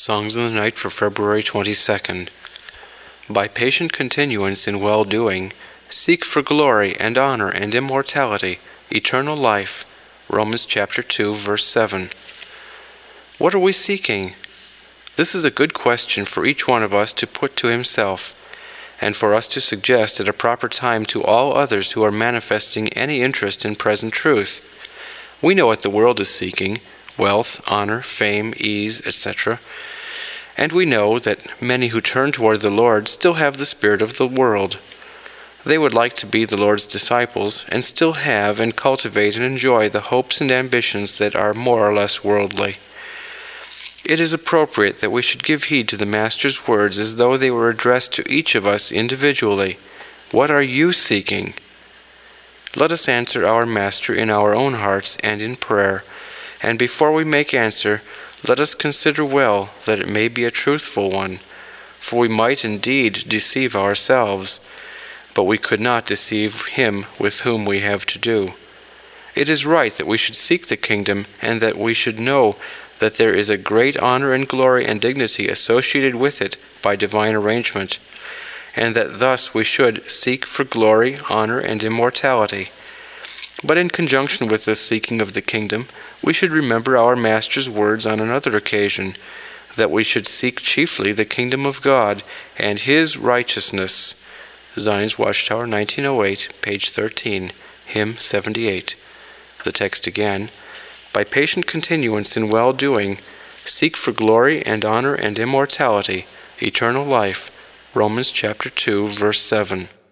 Songs in the Night for February 22nd. By patient continuance in well-doing, seek for glory and honor and immortality, eternal life. Romans chapter 2, verse 7. What are we seeking? This is a good question for each one of us to put to himself, and for us to suggest at a proper time to all others who are manifesting any interest in present truth. We know what the world is seeking: wealth, honor, fame, ease, etc. And we know that many who turn toward the Lord still have the spirit of the world. They would like to be the Lord's disciples and still have and cultivate and enjoy the hopes and ambitions that are more or less worldly. It is appropriate that we should give heed to the Master's words as though they were addressed to each of us individually. What are you seeking? Let us answer our Master in our own hearts and in prayer. And before we make answer, let us consider well that it may be a truthful one, for we might indeed deceive ourselves, but we could not deceive him with whom we have to do. It is right that we should seek the kingdom, and that we should know that there is a great honor and glory and dignity associated with it by divine arrangement, and that thus we should seek for glory, honor, and immortality. But in conjunction with this seeking of the kingdom, we should remember our Master's words on another occasion, that we should seek chiefly the kingdom of God and His righteousness. Zion's Watchtower, 1908, page 13, hymn 78. The text again: by patient continuance in well-doing, seek for glory and honor and immortality, eternal life. Romans chapter 2, verse 7.